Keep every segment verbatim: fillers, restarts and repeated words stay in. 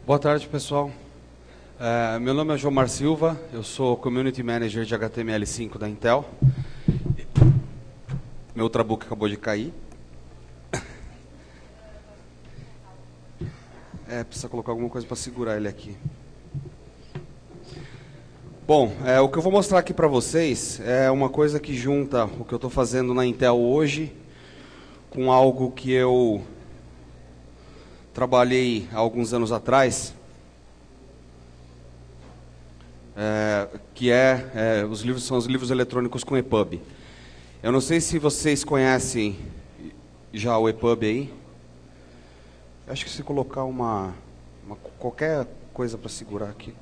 Boa tarde, pessoal. É, meu nome é Jomar Silva, eu sou Community Manager de H T M L cinco da Intel. Meu Ultrabook acabou de cair. É, precisa colocar alguma coisa para segurar ele aqui. Bom, é, o que eu vou mostrar aqui para vocês é uma coisa que junta o que eu estou fazendo na Intel hoje com algo que eu trabalhei há alguns anos atrás, é, que é, é os livros são os livros eletrônicos com EPUB. Eu não sei se vocês conhecem já o EPUB aí. Acho que se colocar uma, uma qualquer coisa para segurar aqui.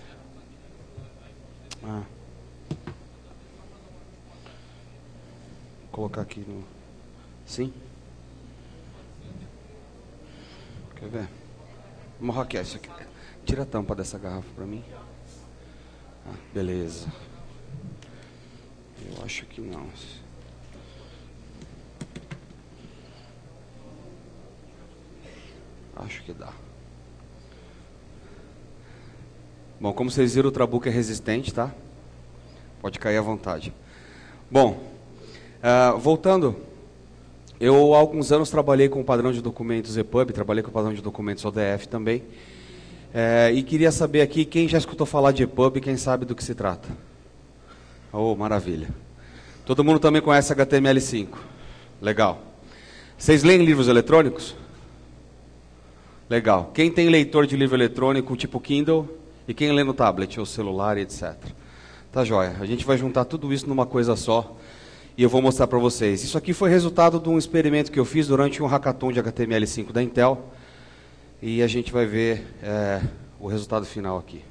Ah. Vou colocar aqui no. Sim? Quer ver? Vamos hackear isso aqui. Tira a tampa dessa garrafa para mim. Ah, beleza. Eu acho que não. Acho que dá. Bom, como vocês viram, o Ultrabook é resistente, tá? Pode cair à vontade. Bom, uh, voltando, eu há alguns anos trabalhei com o padrão de documentos EPUB, trabalhei com o padrão de documentos O D F também, uh, e queria saber aqui, quem já escutou falar de EPUB, quem sabe do que se trata? Oh, maravilha. Todo mundo também conhece H T M L cinco. Legal. Vocês leem livros eletrônicos? Legal. Quem tem leitor de livro eletrônico tipo Kindle e quem lê no tablet ou celular e etcétera. Tá joia. A gente vai juntar tudo isso numa coisa só e eu vou mostrar para vocês. Isso aqui foi resultado de um experimento que eu fiz durante um hackathon de H T M L cinco da Intel e a gente vai ver é, o resultado final aqui.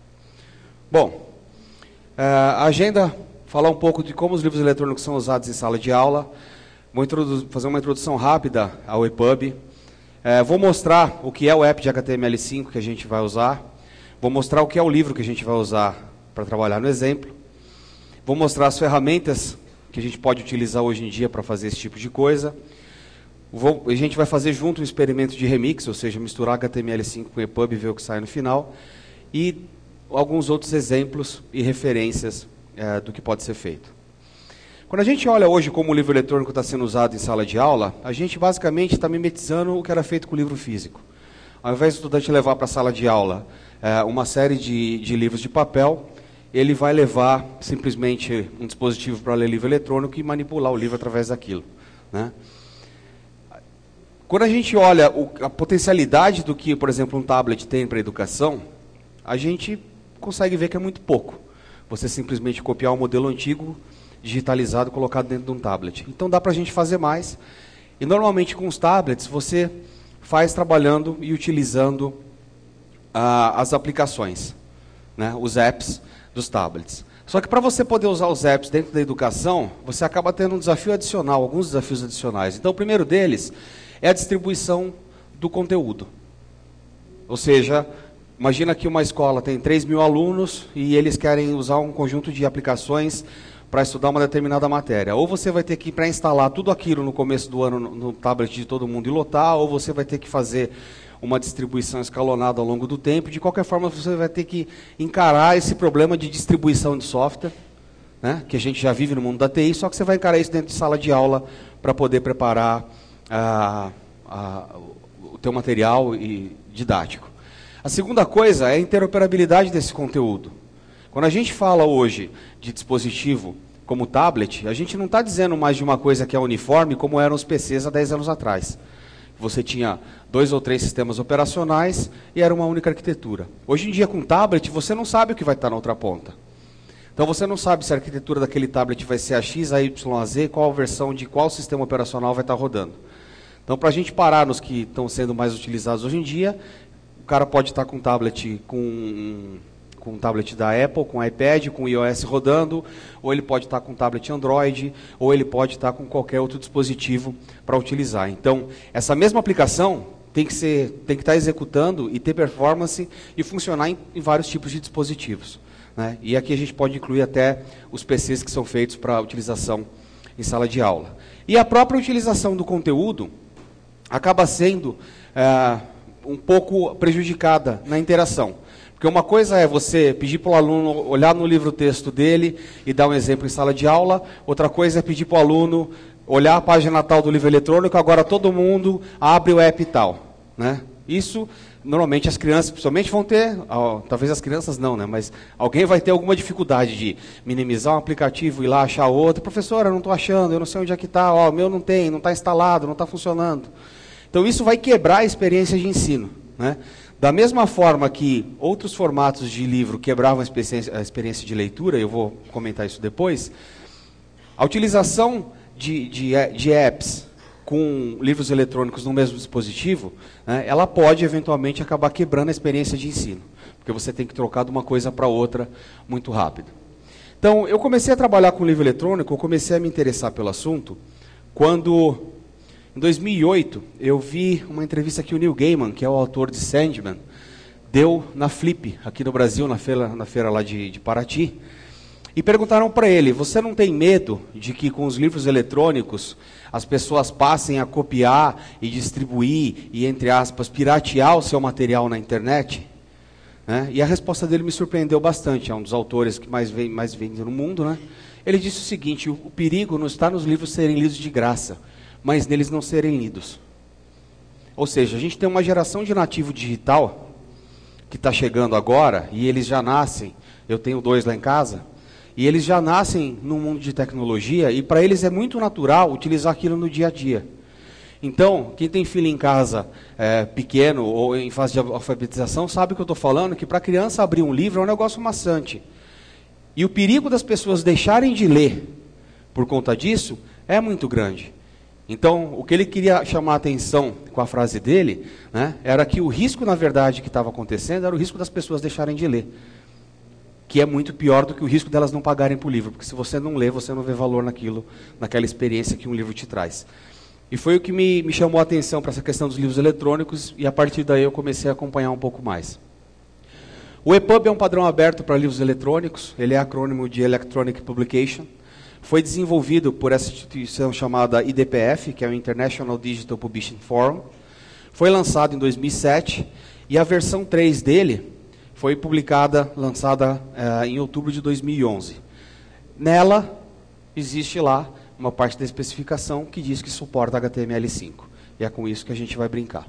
Bom, é, a agenda, falar um pouco de como os livros eletrônicos são usados em sala de aula, vou fazer uma introdução rápida ao EPUB. É, vou mostrar o que é o app de H T M L cinco que a gente vai usar. Vou mostrar o que é o livro que a gente vai usar para trabalhar no exemplo. Vou mostrar as ferramentas que a gente pode utilizar hoje em dia para fazer esse tipo de coisa. Vou, a gente vai fazer junto um experimento de remix, ou seja, misturar H T M L cinco com EPUB e ver o que sai no final. E alguns outros exemplos e referências é, do que pode ser feito. Quando a gente olha hoje como o livro eletrônico está sendo usado em sala de aula, a gente basicamente está mimetizando o que era feito com o livro físico. Ao invés do estudante levar para a sala de aula é, uma série de, de livros de papel, ele vai levar simplesmente um dispositivo para ler livro eletrônico e manipular o livro através daquilo, né? Quando a gente olha o, a potencialidade do que, por exemplo, um tablet tem para a educação, a gente consegue ver que é muito pouco. Você simplesmente copiar um modelo antigo, digitalizado, colocado dentro de um tablet. Então dá para a gente fazer mais. E normalmente com os tablets você faz trabalhando e utilizando ah, as aplicações, né, os apps dos tablets. Só que para você poder usar os apps dentro da educação, você acaba tendo um desafio adicional, alguns desafios adicionais. Então o primeiro deles é a distribuição do conteúdo. Ou seja, imagina que uma escola tem três mil alunos e eles querem usar um conjunto de aplicações para estudar uma determinada matéria. Ou você vai ter que pré-instalar tudo aquilo no começo do ano no, no tablet de todo mundo e lotar, ou você vai ter que fazer uma distribuição escalonada ao longo do tempo. De qualquer forma, você vai ter que encarar esse problema de distribuição de software, né, que a gente já vive no mundo da T I, só que você vai encarar isso dentro de sala de aula para poder preparar ah, ah, o teu material e didático. A segunda coisa é a interoperabilidade desse conteúdo. Quando a gente fala hoje de dispositivo como tablet, a gente não está dizendo mais de uma coisa que é uniforme como eram os P Cs há dez anos atrás. Você tinha dois ou três sistemas operacionais e era uma única arquitetura. Hoje em dia, com tablet, você não sabe o que vai estar na outra ponta. Então você não sabe se a arquitetura daquele tablet vai ser a X, a Y, a Z, qual a versão de qual sistema operacional vai estar rodando. Então, para a gente parar nos que estão sendo mais utilizados hoje em dia, o cara pode estar com um tablet com... com um tablet da Apple, com iPad, com iOS rodando, ou ele pode estar com um tablet Android, ou ele pode estar com qualquer outro dispositivo para utilizar. Então, essa mesma aplicação tem que ser, tem que estar executando e ter performance e funcionar em, em vários tipos de dispositivos, né? E aqui a gente pode incluir até os P Cs que são feitos para utilização em sala de aula. E a própria utilização do conteúdo acaba sendo... É, um pouco prejudicada na interação. Porque uma coisa é você pedir para o aluno olhar no livro-texto dele e dar um exemplo em sala de aula, outra coisa é pedir para o aluno olhar a página tal do livro eletrônico, agora todo mundo abre o app tal. Né? Isso, normalmente as crianças, principalmente, vão ter, ó, talvez as crianças não, né? Mas alguém vai ter alguma dificuldade de minimizar um aplicativo, ir lá achar outro. Professora, eu não estou achando, eu não sei onde é que está, o meu não tem, não está instalado, não está funcionando. Então isso vai quebrar a experiência de ensino. Né? Da mesma forma que outros formatos de livro quebravam a experiência, a experiência de leitura, eu vou comentar isso depois, a utilização de, de, de apps com livros eletrônicos no mesmo dispositivo, né, ela pode eventualmente acabar quebrando a experiência de ensino, porque você tem que trocar de uma coisa para outra muito rápido. Então, eu comecei a trabalhar com livro eletrônico, eu comecei a me interessar pelo assunto, quando, em dois mil e oito, eu vi uma entrevista que o Neil Gaiman, que é o autor de Sandman, deu na Flip, aqui no Brasil, na feira, na feira lá de, de Paraty, e perguntaram para ele, você não tem medo de que com os livros eletrônicos as pessoas passem a copiar e distribuir e, entre aspas, piratear o seu material na internet? Né? E a resposta dele me surpreendeu bastante, é um dos autores que mais vende, mais vende no mundo. Né? Ele disse o seguinte, o, o perigo não está nos livros serem lidos de graça, mas neles não serem lidos. Ou seja, a gente tem uma geração de nativo digital que está chegando agora, e eles já nascem, eu tenho dois lá em casa, e eles já nascem no mundo de tecnologia, e para eles é muito natural utilizar aquilo no dia a dia. Então, quem tem filho em casa é, pequeno ou em fase de alfabetização, sabe o que eu estou falando, que para a criança abrir um livro é um negócio maçante. E o perigo das pessoas deixarem de ler por conta disso é muito grande. Então, o que ele queria chamar a atenção com a frase dele, né, era que o risco, na verdade, que estava acontecendo era o risco das pessoas deixarem de ler. Que é muito pior do que o risco delas não pagarem por livro, porque se você não lê, você não vê valor naquilo, naquela experiência que um livro te traz. E foi o que me, me chamou a atenção para essa questão dos livros eletrônicos, e a partir daí eu comecei a acompanhar um pouco mais. O E P U B é um padrão aberto para livros eletrônicos, ele é acrônimo de Electronic Publication, foi desenvolvido por essa instituição chamada I D P F, que é o International Digital Publishing Forum, foi lançado em dois mil e sete, e a versão três dele foi publicada, lançada eh, em outubro de dois mil e onze. Nela, existe lá uma parte da especificação que diz que suporta H T M L cinco. E é com isso que a gente vai brincar.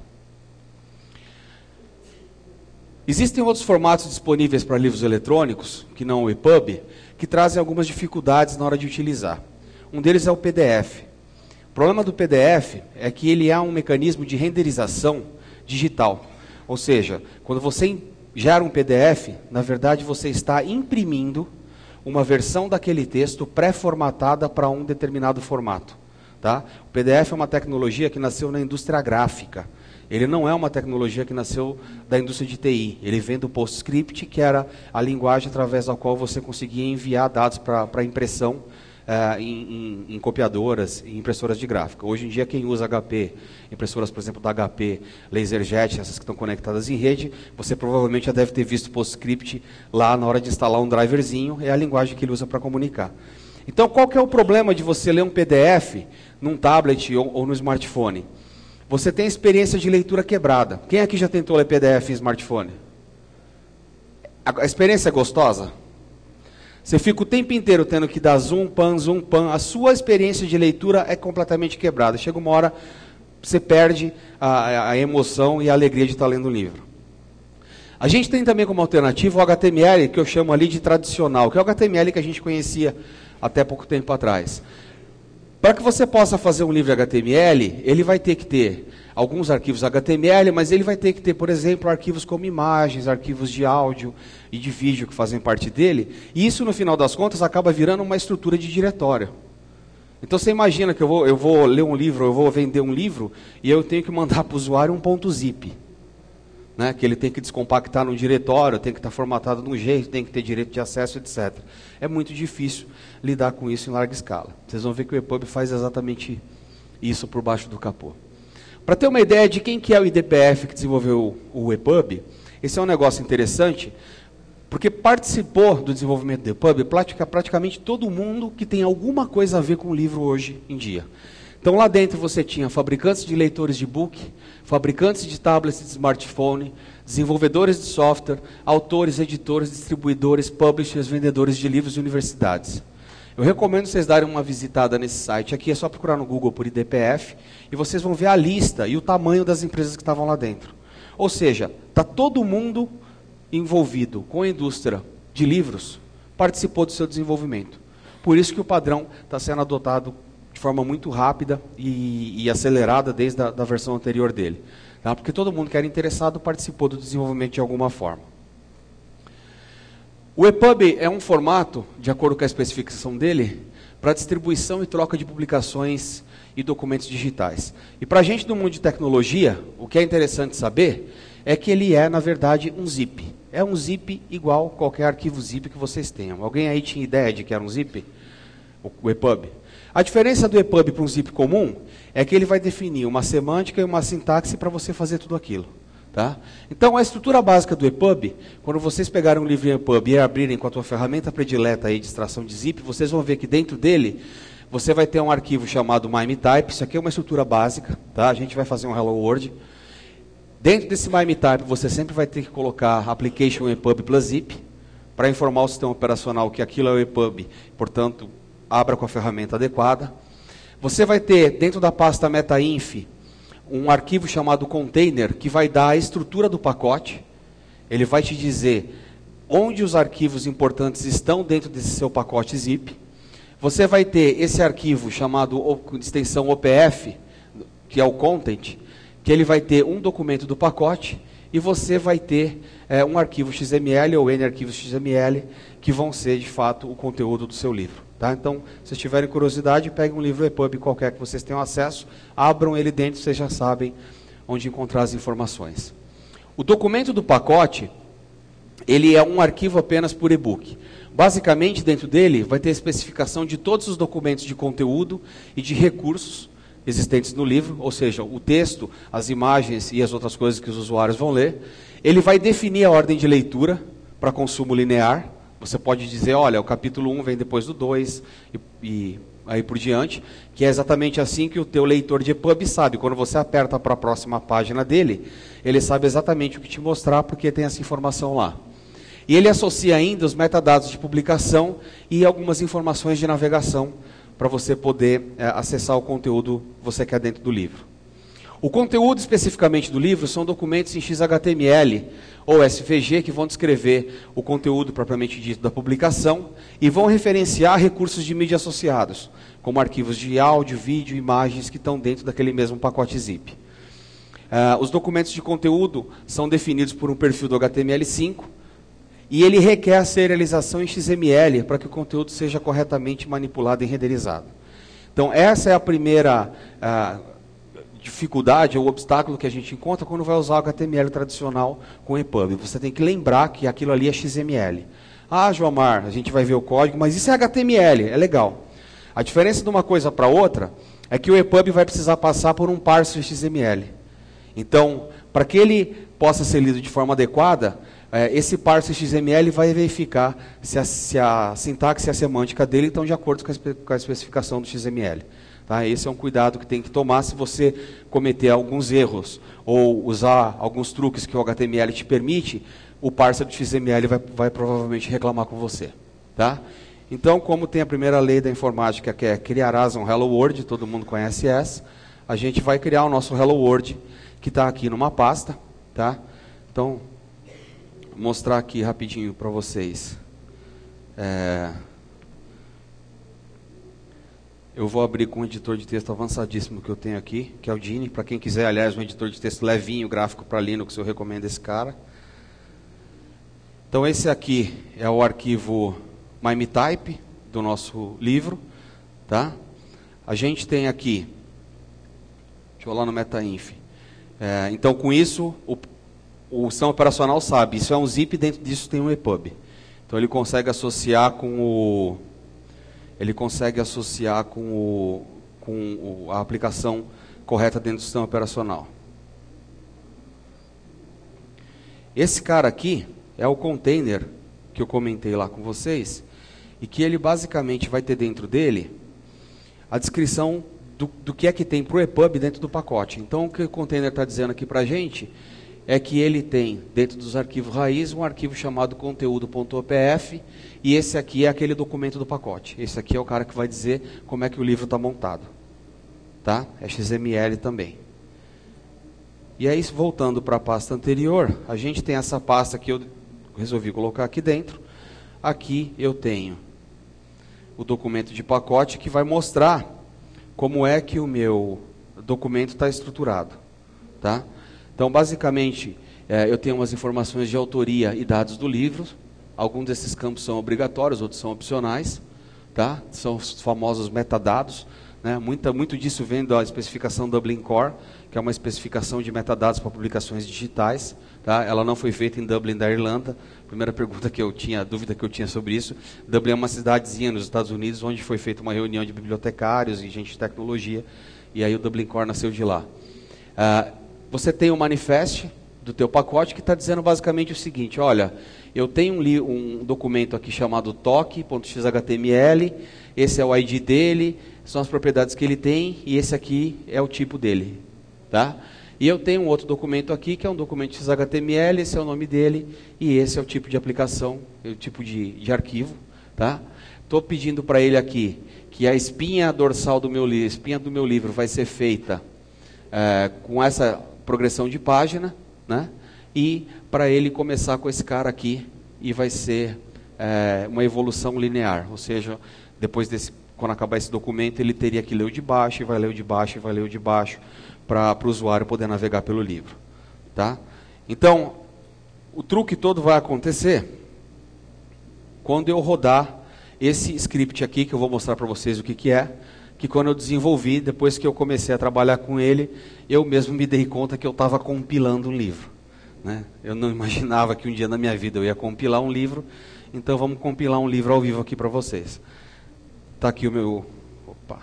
Existem outros formatos disponíveis para livros eletrônicos, que não o E P U B, que trazem algumas dificuldades na hora de utilizar. Um deles é o P D F. O problema do P D F é que ele é um mecanismo de renderização digital. Ou seja, quando você gera um P D F, na verdade você está imprimindo uma versão daquele texto pré-formatada para um determinado formato. Tá? O P D F é uma tecnologia que nasceu na indústria gráfica. Ele não é uma tecnologia que nasceu da indústria de T I. Ele vem do PostScript, que era a linguagem através da qual você conseguia enviar dados para impressão Uh, em, em, em copiadoras e impressoras de gráfica. Hoje em dia, quem usa H P, impressoras, por exemplo, da H P, LaserJet, essas que estão conectadas em rede, você provavelmente já deve ter visto PostScript lá na hora de instalar um driverzinho, é a linguagem que ele usa para comunicar. Então, qual que é o problema de você ler um P D F num tablet ou, ou no smartphone? Você tem experiência de leitura quebrada. Quem aqui já tentou ler P D F em smartphone? A, a experiência é gostosa? Você fica o tempo inteiro tendo que dar zoom, pan, zoom, pan. A sua experiência de leitura é completamente quebrada. Chega uma hora, você perde a, a emoção e a alegria de estar lendo o livro. A gente tem também como alternativa o H T M L, que eu chamo ali de tradicional, que é o H T M L que a gente conhecia até pouco tempo atrás. Para que você possa fazer um livro H T M L, ele vai ter que ter alguns arquivos H T M L, mas ele vai ter que ter, por exemplo, arquivos como imagens, arquivos de áudio e de vídeo que fazem parte dele. E isso, no final das contas, acaba virando uma estrutura de diretório. Então, você imagina que eu vou, eu vou ler um livro, eu vou vender um livro, e eu tenho que mandar para o usuário um ponto zip. Né, que ele tem que descompactar no diretório, tem que estar formatado de um jeito, tem que ter direito de acesso, etcétera. É muito difícil lidar com isso em larga escala. Vocês vão ver que o E P U B faz exatamente isso por baixo do capô. Para ter uma ideia de quem que é o I D P F que desenvolveu o E P U B, esse é um negócio interessante, porque participou do desenvolvimento do E P U B praticamente todo mundo que tem alguma coisa a ver com o livro hoje em dia. Então lá dentro você tinha fabricantes de leitores de book, fabricantes de tablets e de smartphone, desenvolvedores de software, autores, editores, distribuidores, publishers, vendedores de livros e universidades. Eu recomendo vocês darem uma visitada nesse site. Aqui é só procurar no Google por I D P F e vocês vão ver a lista e o tamanho das empresas que estavam lá dentro. Ou seja, está todo mundo envolvido com a indústria de livros, participou do seu desenvolvimento. Por isso que o padrão está sendo adotado de forma muito rápida e, e acelerada desde a da versão anterior dele. Tá? Porque todo mundo que era interessado participou do desenvolvimento de alguma forma. O E P U B é um formato, de acordo com a especificação dele, para distribuição e troca de publicações e documentos digitais. E para a gente do mundo de tecnologia, o que é interessante saber é que ele é, na verdade, um zip. É um zip igual a qualquer arquivo zip que vocês tenham. Alguém aí tinha ideia de que era um zip? O E P U B? A diferença do E P U B para um zip comum é que ele vai definir uma semântica e uma sintaxe para você fazer tudo aquilo. Tá? Então, a estrutura básica do E P U B, quando vocês pegarem um livro em E P U B e abrirem com a tua ferramenta predileta aí de extração de zip, vocês vão ver que dentro dele, você vai ter um arquivo chamado MIME-Type. Isso aqui é uma estrutura básica. Tá? A gente vai fazer um Hello World. Dentro desse MIME-Type, você sempre vai ter que colocar Application E P U B plus zip, para informar o sistema operacional que aquilo é o E P U B, portanto, abra com a ferramenta adequada. Você vai ter, dentro da pasta metainf, um arquivo chamado container, que vai dar a estrutura do pacote. Ele vai te dizer onde os arquivos importantes estão dentro desse seu pacote zip. Você vai ter esse arquivo chamado de extensão O P F, que é o content, que ele vai ter um documento do pacote, e você vai ter é, um arquivo X M L ou N arquivos X M L, que vão ser, de fato, o conteúdo do seu livro. Tá? Então, se tiverem curiosidade, peguem um livro E P U B qualquer que vocês tenham acesso, abram ele dentro, vocês já sabem onde encontrar as informações. O documento do pacote, ele é um arquivo apenas por e-book. Basicamente, dentro dele, vai ter a especificação de todos os documentos de conteúdo e de recursos existentes no livro, ou seja, o texto, as imagens e as outras coisas que os usuários vão ler. Ele vai definir a ordem de leitura para consumo linear. Você pode dizer, olha, o capítulo um vem depois do dois, e, e aí por diante, que é exatamente assim que o teu leitor de E P U B sabe. Quando você aperta para a próxima página dele, ele sabe exatamente o que te mostrar, porque tem essa informação lá. E ele associa ainda os metadados de publicação e algumas informações de navegação, para você poder é, acessar o conteúdo que você quer dentro do livro. O conteúdo especificamente do livro são documentos em X H T M L ou S V G que vão descrever o conteúdo propriamente dito da publicação e vão referenciar recursos de mídia associados, como arquivos de áudio, vídeo, imagens que estão dentro daquele mesmo pacote zip. Uh, os documentos de conteúdo são definidos por um perfil do H T M L cinco e ele requer a serialização em X M L para que o conteúdo seja corretamente manipulado e renderizado. Então, essa é a primeira uh, dificuldade ou obstáculo que a gente encontra quando vai usar o H T M L tradicional com E P U B. Você tem que lembrar que aquilo ali é X M L. Ah, Joamar, a gente vai ver o código, mas isso é H T M L, é legal. A diferença de uma coisa para outra é que o E P U B vai precisar passar por um parser X M L. Então, para que ele possa ser lido de forma adequada, é, esse parser X M L vai verificar se a, se a sintaxe e a semântica dele estão de acordo com a, espe com a especificação do X M L. Tá? Esse é um cuidado que tem que tomar se você cometer alguns erros ou usar alguns truques que o H T M L te permite, o parser do X M L vai, vai provavelmente reclamar com você. Tá? Então, como tem a primeira lei da informática, que é criarás um Hello World, todo mundo conhece essa, a gente vai criar o nosso Hello World, que está aqui numa pasta. Tá? Então, vou mostrar aqui rapidinho para vocês. É... Eu vou abrir com um editor de texto avançadíssimo que eu tenho aqui, que é o Dini. Para quem quiser, aliás, um editor de texto levinho, gráfico para Linux, eu recomendo esse cara. Então, esse aqui é o arquivo MIME-Type do nosso livro. Tá? A gente tem aqui, deixa eu ir lá no metainf. É, então, com isso, o, o sistema operacional sabe, isso é um zip, dentro disso tem um E P U B. Então, ele consegue associar com o... ele consegue associar com, o, com o, a aplicação correta dentro do sistema operacional. Esse cara aqui é o container que eu comentei lá com vocês, e que ele basicamente vai ter dentro dele a descrição do, do que é que tem para o E P U B dentro do pacote. Então, o que o container está dizendo aqui para a gente é que ele tem, dentro dos arquivos raiz, um arquivo chamado conteúdo.opf, e esse aqui é aquele documento do pacote. Esse aqui é o cara que vai dizer como é que o livro está montado. Tá? É X M L também. E aí, voltando para a pasta anterior, a gente tem essa pasta que eu resolvi colocar aqui dentro. Aqui eu tenho o documento de pacote que vai mostrar como é que o meu documento está estruturado. Tá? Então, basicamente, é, eu tenho umas informações de autoria e dados do livro. Alguns desses campos são obrigatórios, outros são opcionais. Tá? São os famosos metadados. Né? Muita, muito disso vem da especificação Dublin Core, que é uma especificação de metadados para publicações digitais. Tá? Ela não foi feita em Dublin, da Irlanda. Primeira pergunta que eu tinha, dúvida que eu tinha sobre isso. Dublin é uma cidadezinha nos Estados Unidos, onde foi feita uma reunião de bibliotecários e gente de tecnologia, e aí o Dublin Core nasceu de lá. Uh, você tem o manifest do teu pacote que está dizendo basicamente o seguinte: olha, eu tenho um, um documento aqui chamado toc.xhtml, esse é o I D dele, são as propriedades que ele tem, e esse aqui é o tipo dele. Tá? E eu tenho um outro documento aqui, que é um documento X H T M L, esse é o nome dele, e esse é o tipo de aplicação, o tipo de, de arquivo. Tá? Estou pedindo para ele aqui que a espinha dorsal do meu livro, espinha do meu livro vai ser feita é, com essa progressão de página, né? E para ele começar com esse cara aqui, e vai ser é, uma evolução linear, ou seja, depois desse, quando acabar esse documento, ele teria que ler o de baixo, e vai ler o de baixo, e vai ler o de baixo, para o usuário poder navegar pelo livro. Tá? Então, o truque todo vai acontecer quando eu rodar esse script aqui, que eu vou mostrar para vocês o que, que é, que quando eu desenvolvi, depois que eu comecei a trabalhar com ele, eu mesmo me dei conta que eu estava compilando um livro. Né? Eu não imaginava que um dia na minha vida eu ia compilar um livro, então vamos compilar um livro ao vivo aqui para vocês. Está aqui o meu... Opa!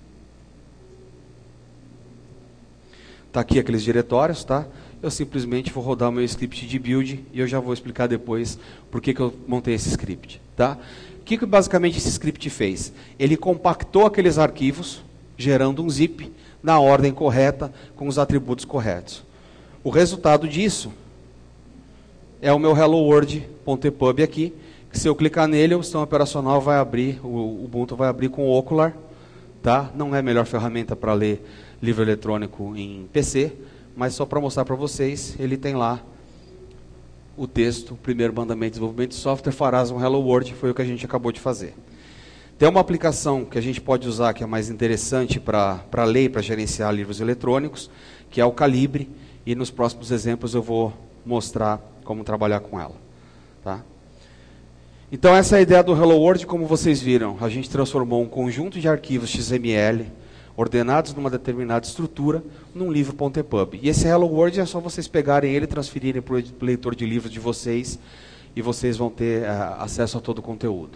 Está aqui aqueles diretórios, tá? Eu simplesmente vou rodar o meu script de build e eu já vou explicar depois por que, que eu montei esse script. Tá? O que, que basicamente esse script fez? Ele compactou aqueles arquivos, gerando um zip na ordem correta, com os atributos corretos. O resultado disso é o meu hello world.epub aqui, que se eu clicar nele, o sistema operacional vai abrir, o Ubuntu vai abrir com o Ocular. Tá? Não é a melhor ferramenta para ler livro eletrônico em P C, mas só para mostrar para vocês, ele tem lá o texto, primeiro mandamento de desenvolvimento de software, farás um Hello World, foi o que a gente acabou de fazer. Tem uma aplicação que a gente pode usar, que é mais interessante para ler e para gerenciar livros eletrônicos, que é o Calibre, e nos próximos exemplos eu vou mostrar como trabalhar com ela. Tá? Então essa é a ideia do Hello World. Como vocês viram, a gente transformou um conjunto de arquivos X M L, ordenados numa determinada estrutura, num livro.epub. E esse Hello World é só vocês pegarem ele, transferirem para o leitor de livros de vocês, e vocês vão ter uh, acesso a todo o conteúdo.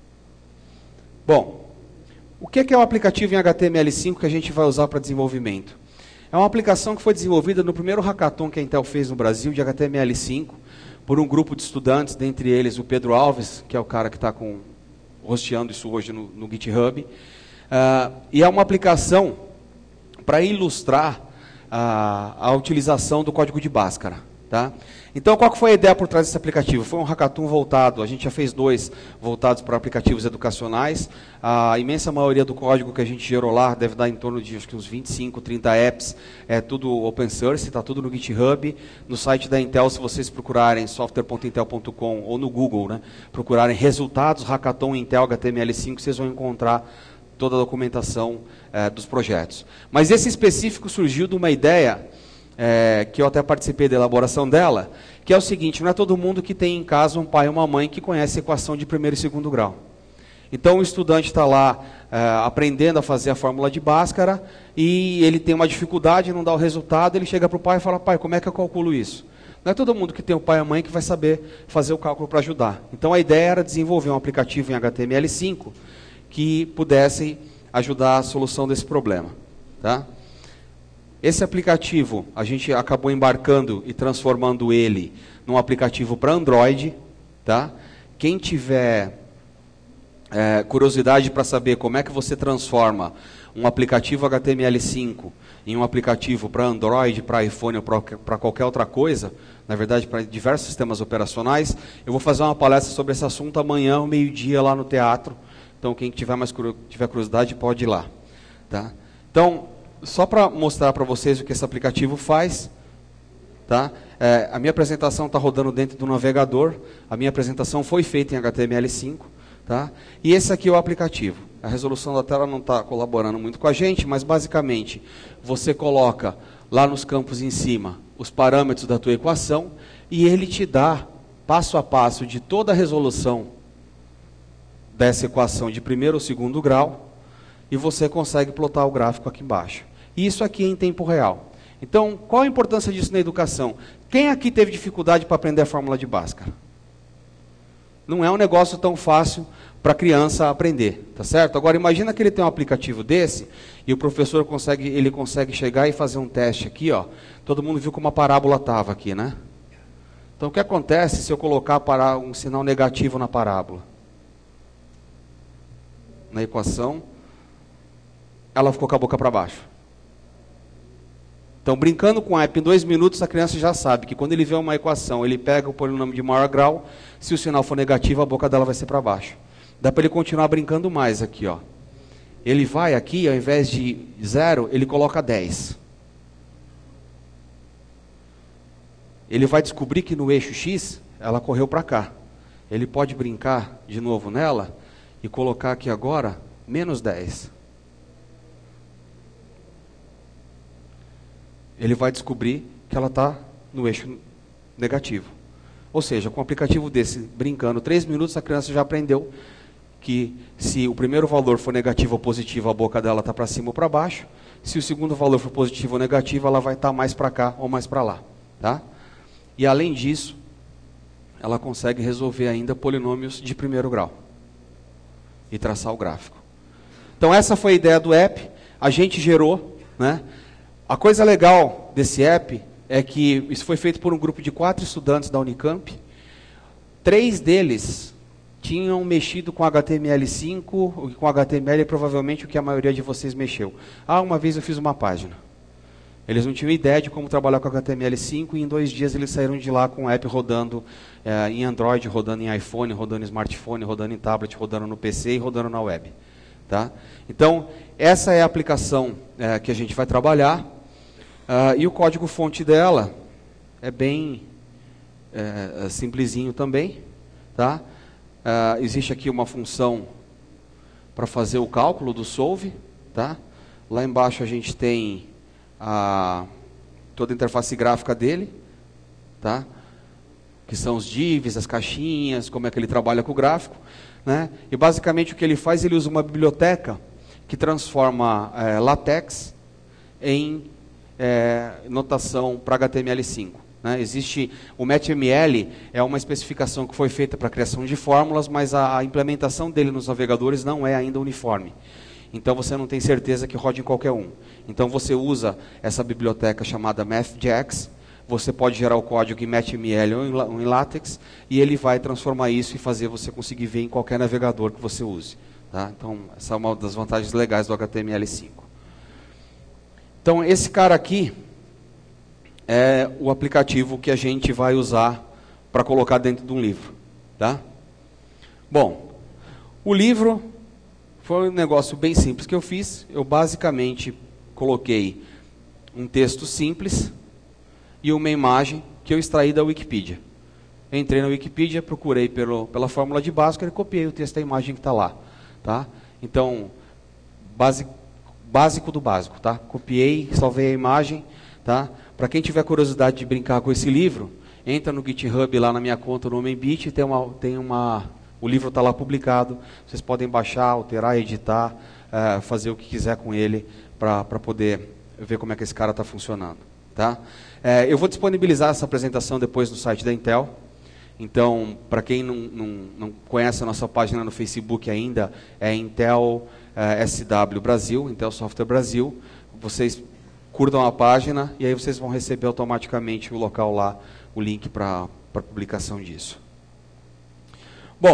Bom, o que é o aplicativo em H T M L cinco que a gente vai usar para desenvolvimento? É uma aplicação que foi desenvolvida no primeiro hackathon que a Intel fez no Brasil, de H T M L cinco, por um grupo de estudantes, dentre eles o Pedro Alves, que é o cara que está com, hosteando isso hoje no, no GitHub. Uh, e é uma aplicação para ilustrar a, a utilização do código de Bhaskara. Tá? Então, qual que foi a ideia por trás desse aplicativo? Foi um hackathon voltado, a gente já fez dois voltados para aplicativos educacionais. A imensa maioria do código que a gente gerou lá deve dar em torno de acho que uns vinte e cinco, trinta apps. É tudo open source, está tudo no GitHub. No site da Intel, se vocês procurarem software ponto intel ponto com ou no Google, né, procurarem resultados hackathon Intel H T M L cinco, vocês vão encontrar toda a documentação é, dos projetos. Mas esse específico surgiu de uma ideia, é, que eu até participei da elaboração dela, que é o seguinte: não é todo mundo que tem em casa um pai ou uma mãe que conhece a equação de primeiro e segundo grau. Então o estudante está lá é, aprendendo a fazer a fórmula de Bhaskara, e ele tem uma dificuldade, não dá o resultado, ele chega para o pai e fala: pai, como é que eu calculo isso? Não é todo mundo que tem um pai ou mãe que vai saber fazer o cálculo para ajudar. Então a ideia era desenvolver um aplicativo em H T M L cinco que pudessem ajudar a solução desse problema. Tá? Esse aplicativo, a gente acabou embarcando e transformando ele num aplicativo para Android. Tá? Quem tiver é, curiosidade para saber como é que você transforma um aplicativo H T M L cinco em um aplicativo para Android, para iPhone ou para qualquer outra coisa, na verdade para diversos sistemas operacionais, eu vou fazer uma palestra sobre esse assunto amanhã, ao meio-dia, lá no teatro. Então, quem tiver mais tiver curiosidade pode ir lá. Tá? Então, só para mostrar para vocês o que esse aplicativo faz, tá? É, a minha apresentação está rodando dentro do navegador, a minha apresentação foi feita em H T M L cinco, tá? E esse aqui é o aplicativo. A resolução da tela não está colaborando muito com a gente, mas basicamente você coloca lá nos campos em cima os parâmetros da tua equação e ele te dá passo a passo de toda a resolução dessa equação de primeiro ou segundo grau e você consegue plotar o gráfico aqui embaixo. E isso aqui é em tempo real. Então, qual a importância disso na educação? Quem aqui teve dificuldade para aprender a fórmula de Bhaskara? Não é um negócio tão fácil para a criança aprender, tá certo? Agora, imagina que ele tem um aplicativo desse e o professor consegue, ele consegue chegar e fazer um teste aqui, ó. Todo mundo viu como a parábola estava aqui, né? Então, o que acontece se eu colocar um sinal negativo na parábola? Na equação, ela ficou com a boca para baixo. Então, brincando com a app, em dois minutos a criança já sabe que quando ele vê uma equação, ele pega o polinômio de maior grau, se o sinal for negativo, a boca dela vai ser para baixo. Dá para ele continuar brincando mais aqui, ó. Ele vai aqui, ao invés de zero, ele coloca dez. Ele vai descobrir que no eixo X, ela correu para cá. Ele pode brincar de novo nela e colocar aqui agora, menos dez. Ele vai descobrir que ela está no eixo negativo. Ou seja, com um aplicativo desse, brincando três minutos, a criança já aprendeu que se o primeiro valor for negativo ou positivo, a boca dela está para cima ou para baixo. Se o segundo valor for positivo ou negativo, ela vai estar mais para cá ou mais para lá. Tá? E além disso, ela consegue resolver ainda polinômios de primeiro grau. E traçar o gráfico. Então essa foi a ideia do app. A gente gerou, né? A coisa legal desse app é que isso foi feito por um grupo de quatro estudantes da Unicamp. Três deles tinham mexido com H T M L cinco, com H T M L é provavelmente o que a maioria de vocês mexeu. Ah, uma vez eu fiz uma página. Eles não tinham ideia de como trabalhar com H T M L cinco e em dois dias eles saíram de lá com o app rodando eh, em Android, rodando em iPhone, rodando em smartphone, rodando em tablet, rodando no P C e rodando na web. Tá? Então, essa é a aplicação eh, que a gente vai trabalhar. Uh, e o código-fonte dela é bem é, simplesinho também. Tá? Uh, existe aqui uma função para fazer o cálculo do solve. Tá? Lá embaixo a gente tem a, toda a interface gráfica dele. Tá? Que são os divs, as caixinhas, como é que ele trabalha com o gráfico. Né? E basicamente o que ele faz, ele usa uma biblioteca que transforma é, LaTeX em É, notação para H T M L cinco. Né? Existe o MathML, é uma especificação que foi feita para a criação de fórmulas, mas a, a implementação dele nos navegadores não é ainda uniforme. Então você não tem certeza que rode em qualquer um. Então você usa essa biblioteca chamada MathJax, você pode gerar o código em MathML ou em, ou em LaTeX, e ele vai transformar isso e fazer você conseguir ver em qualquer navegador que você use. Tá? Então essa é uma das vantagens legais do H T M L cinco. Então, esse cara aqui é o aplicativo que a gente vai usar para colocar dentro de um livro. Tá? Bom, o livro foi um negócio bem simples que eu fiz. Eu basicamente coloquei um texto simples e uma imagem que eu extraí da Wikipedia. Eu entrei na Wikipedia, procurei pelo, pela fórmula de Bhaskara e copiei o texto da imagem que está lá. Tá? Então, basicamente, básico do básico, tá? Copiei, salvei a imagem, tá? Para quem tiver curiosidade de brincar com esse livro, entra no GitHub lá na minha conta no Homembit, tem uma, tem uma, o livro está lá publicado, vocês podem baixar, alterar, editar, uh, fazer o que quiser com ele para poder ver como é que esse cara está funcionando, tá? Uh, eu vou disponibilizar essa apresentação depois no site da Intel. Então, para quem não, não, não conhece a nossa página no Facebook ainda, é Intel Uh, S W Brasil, Intel Software Brasil. Vocês curtam a página e aí vocês vão receber automaticamente o local lá, o link para a publicação disso. Bom,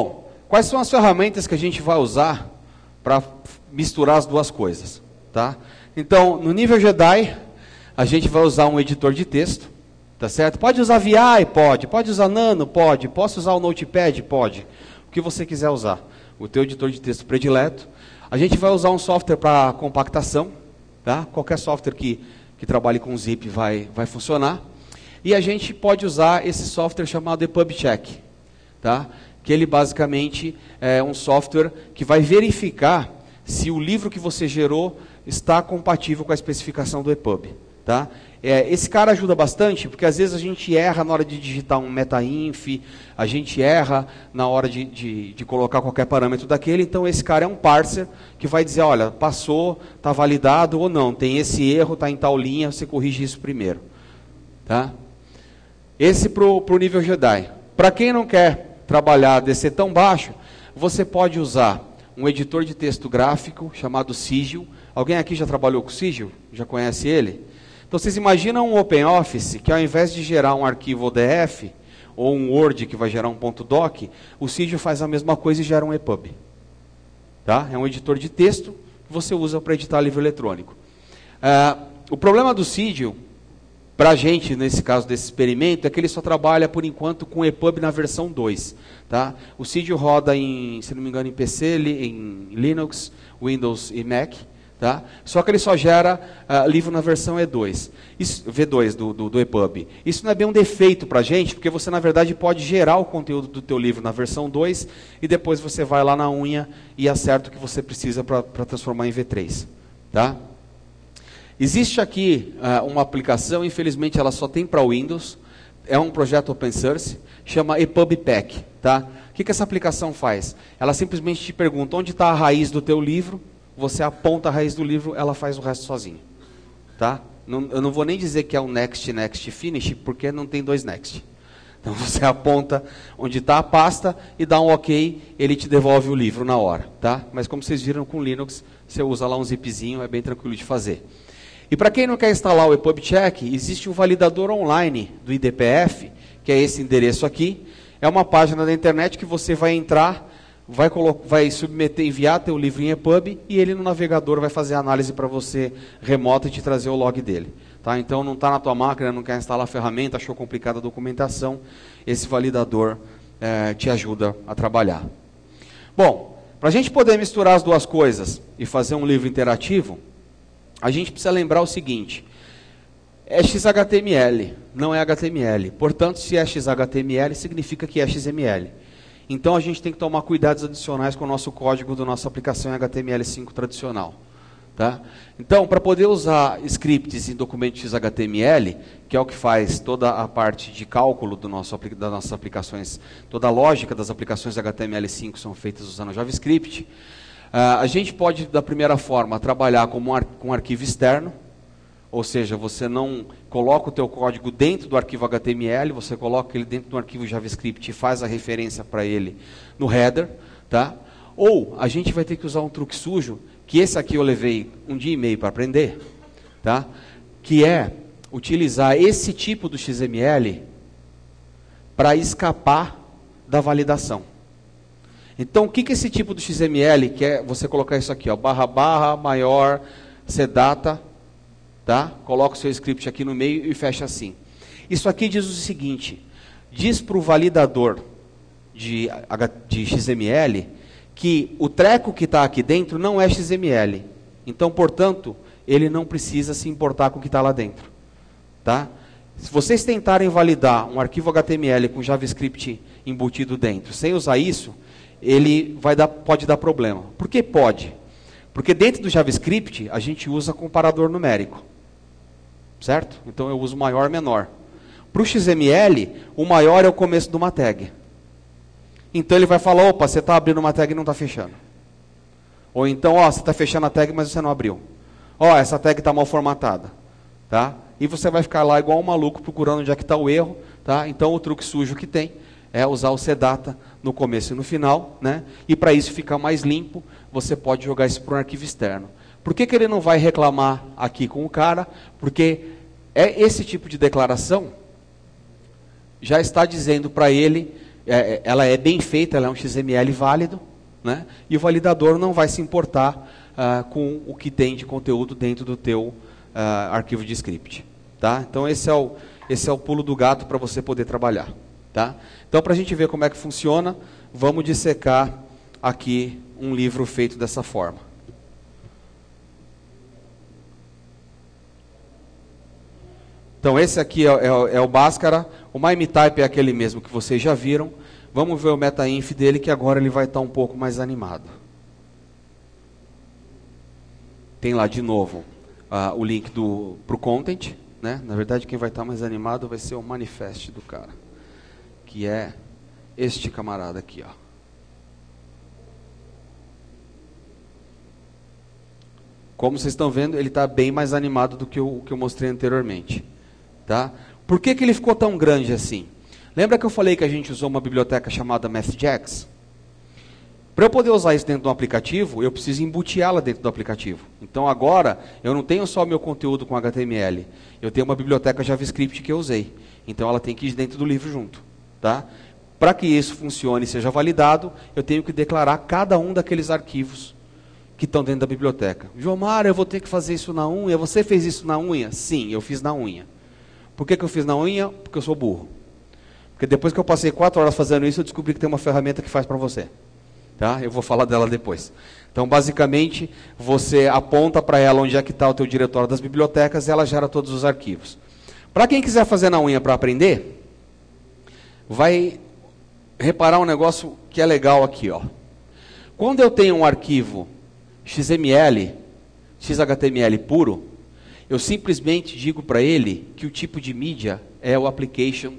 Quais são as ferramentas que a gente vai usar para misturar as duas coisas? Tá? Então, no nível Jedi, a gente vai usar um editor de texto. Tá certo? Pode usar V I? Pode. Pode usar Nano? Pode. Posso usar o Notepad? Pode. O que você quiser usar. O teu editor de texto predileto. A gente vai usar um software para compactação. Tá? Qualquer software que, que trabalhe com zip vai, vai funcionar. E a gente pode usar esse software chamado EPUB Check. Tá? Que ele basicamente é um software que vai verificar se o livro que você gerou está compatível com a especificação do EPUB. Tá? É, esse cara ajuda bastante, porque às vezes a gente erra na hora de digitar um meta-inf, a gente erra na hora de, de, de colocar qualquer parâmetro daquele, então esse cara é um parser que vai dizer, olha, passou, está validado ou não, tem esse erro, está em tal linha, você corrige isso primeiro. Tá? Esse para o nível Jedi. Para quem não quer trabalhar, descer tão baixo, você pode usar um editor de texto gráfico chamado Sigil. Alguém aqui já trabalhou com Sigil? Já conhece ele? Então, vocês imaginam um OpenOffice que, ao invés de gerar um arquivo O D F, ou um Word que vai gerar um .doc, o Sigil faz a mesma coisa e gera um EPUB. Tá? É um editor de texto que você usa para editar livro eletrônico. Uh, o problema do Sigil, para a gente, nesse caso desse experimento, é que ele só trabalha, por enquanto, com EPUB na versão dois. Tá? O Sigil roda, em, se não me engano, em P C, em Linux, Windows e Mac. Tá? Só que ele só gera uh, livro na versão E dois, isso, V dois do, do, do EPUB. Isso não é bem um defeito para a gente, porque você, na verdade, pode gerar o conteúdo do teu livro na versão dois e depois você vai lá na unha e acerta o que você precisa para transformar em V três. Tá? Existe aqui uh, uma aplicação, infelizmente ela só tem para Windows, é um projeto open source, chama EPUB Pack. Tá? O que, que essa aplicação faz? Ela simplesmente te pergunta onde está a raiz do teu livro, você aponta a raiz do livro, ela faz o resto sozinho. Tá? Não, eu não vou nem dizer que é um next, next, finish, porque não tem dois next. Então você aponta onde está a pasta e dá um ok, ele te devolve o livro na hora. Tá? Mas como vocês viram com Linux, você usa lá um zipzinho, é bem tranquilo de fazer. E para quem não quer instalar o EPUB Check, existe um validador online do I D P F, que é esse endereço aqui. É uma página da internet que você vai entrar, Vai, vai submeter, enviar teu livro em EPUB e ele no navegador vai fazer a análise para você remota e te trazer o log dele. Tá? Então não está na tua máquina, não quer instalar a ferramenta, achou complicada a documentação, esse validador é, te ajuda a trabalhar. Bom, para a gente poder misturar as duas coisas e fazer um livro interativo, a gente precisa lembrar o seguinte, é X H T M L, não é H T M L. Portanto, se é X H T M L, significa que é X M L. Então, a gente tem que tomar cuidados adicionais com o nosso código da nossa aplicação em H T M L cinco tradicional. Tá? Então, para poder usar scripts em documento X H T M L, que é o que faz toda a parte de cálculo do nosso, das nossas aplicações, toda a lógica das aplicações H T M L cinco são feitas usando JavaScript, uh, a gente pode, da primeira forma, trabalhar como um ar, com um arquivo externo, ou seja, você não coloca o teu código dentro do arquivo H T M L, você coloca ele dentro do arquivo JavaScript e faz a referência para ele no header. Tá? Ou a gente vai ter que usar um truque sujo, que esse aqui eu levei um dia e meio para aprender, tá? Que é utilizar esse tipo do X M L para escapar da validação. Então, o que, que esse tipo do X M L quer? Você colocar isso aqui, ó, barra, barra, maior, cdata, tá? Coloca o seu script aqui no meio e fecha assim. Isso aqui diz o seguinte, diz para o validador de, de X M L que o treco que está aqui dentro não é X M L. Então, portanto, ele não precisa se importar com o que está lá dentro. Tá? Se vocês tentarem validar um arquivo H T M L com JavaScript embutido dentro, sem usar isso, ele vai dar, pode dar problema. Por que pode? Porque dentro do JavaScript, a gente usa comparador numérico. Certo? Então, eu uso maior e menor. Para o X M L, o maior é o começo de uma tag. Então, ele vai falar, opa, você está abrindo uma tag e não está fechando. Ou então, ó, você está fechando a tag, mas você não abriu. Ó, essa tag está mal formatada. Tá? E você vai ficar lá igual um maluco procurando onde é que está o erro. Tá? Então, o truque sujo que tem é usar o cdata no começo e no final. Né? E para isso ficar mais limpo, você pode jogar isso para um arquivo externo. Por que, que ele não vai reclamar aqui com o cara? Porque é esse tipo de declaração já está dizendo para ele é, ela é bem feita, ela é um X M L válido, né? E o validador não vai se importar uh, com o que tem de conteúdo dentro do teu uh, arquivo de script. Tá? Então esse é o, esse é o pulo do gato para você poder trabalhar. Tá? Então, para a gente ver como é que funciona, vamos dissecar aqui um livro feito dessa forma. Então esse aqui é, é, é o Bhaskara, o MimeType é aquele mesmo que vocês já viram. Vamos ver o meta-inf dele, que agora ele vai estar um pouco mais animado. Tem lá de novo uh, o link para o content. Né? Na verdade, quem vai estar mais animado vai ser o manifest do cara, que é este camarada aqui. Ó. Como vocês estão vendo, ele está bem mais animado do que o que eu mostrei anteriormente. Tá? Por que, que ele ficou tão grande assim? Lembra que eu falei que a gente usou uma biblioteca chamada MathJax? Para eu poder usar isso dentro do aplicativo, eu preciso embutiá-la dentro do aplicativo. Então agora, eu não tenho só meu conteúdo com H T M L. Eu tenho uma biblioteca JavaScript que eu usei. Então ela tem que ir dentro do livro junto. Tá? Para que isso funcione e seja validado, eu tenho que declarar cada um daqueles arquivos que estão dentro da biblioteca. Jomar, eu vou ter que fazer isso na unha? Você fez isso na unha? Sim, eu fiz na unha. Por que, que eu fiz na unha? Porque eu sou burro. Porque depois que eu passei quatro horas fazendo isso, eu descobri que tem uma ferramenta que faz para você. Tá? Eu vou falar dela depois. Então, basicamente, você aponta para ela onde é que está o teu diretório das bibliotecas e ela gera todos os arquivos. Para quem quiser fazer na unha para aprender, vai reparar um negócio que é legal aqui. Ó. Quando eu tenho um arquivo X M L, X H T M L puro, eu simplesmente digo para ele que o tipo de mídia é o application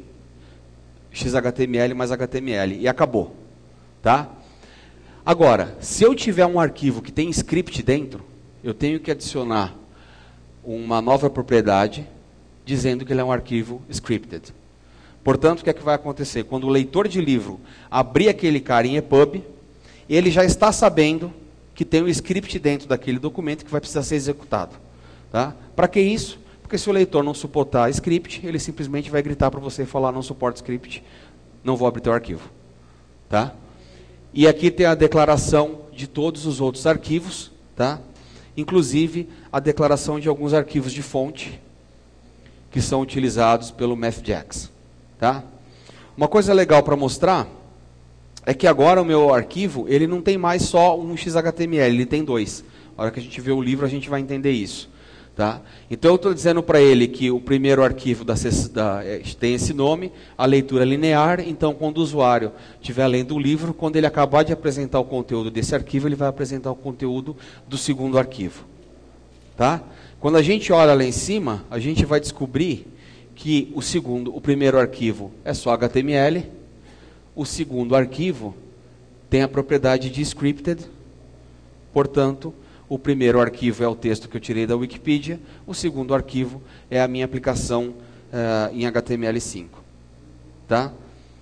X H T M L mais H T M L. E acabou. Tá? Agora, se eu tiver um arquivo que tem script dentro, eu tenho que adicionar uma nova propriedade dizendo que ele é um arquivo scripted. Portanto, o que é que vai acontecer? Quando o leitor de livro abrir aquele cara em EPUB, ele já está sabendo que tem um script dentro daquele documento que vai precisar ser executado. Tá? Para que isso? Porque se o leitor não suportar script, ele simplesmente vai gritar para você e falar: não suporta script, não vou abrir teu arquivo. Tá? E aqui tem a declaração de todos os outros arquivos, tá? Inclusive a declaração de alguns arquivos de fonte que são utilizados pelo MathJax. Tá? Uma coisa legal para mostrar é que agora o meu arquivo ele não tem mais só um X H T M L, ele tem dois. Na hora que a gente vê o livro, a gente vai entender isso. Tá? Então eu estou dizendo para ele que o primeiro arquivo da, da, tem esse nome, a leitura linear. Então quando o usuário estiver lendo o livro, quando ele acabar de apresentar o conteúdo desse arquivo, ele vai apresentar o conteúdo do segundo arquivo. Tá? Quando a gente olha lá em cima, a gente vai descobrir que o segundo, o primeiro arquivo é só H T M L, o segundo arquivo tem a propriedade de scripted, portanto, o primeiro arquivo é o texto que eu tirei da Wikipedia, o segundo arquivo é a minha aplicação uh, em H T M L cinco. Tá?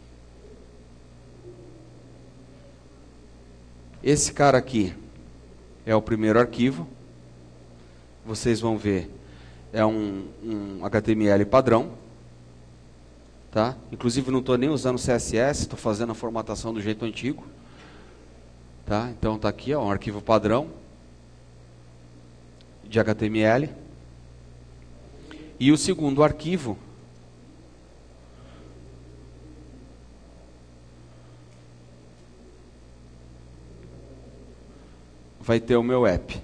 Esse cara aqui é o primeiro arquivo. Vocês vão ver, é um, um H T M L padrão. Tá? Inclusive não estou nem usando C S S, estou fazendo a formatação do jeito antigo. Tá? Então está aqui, ó, um arquivo padrão de H T M L. E o segundo arquivo vai ter o meu app.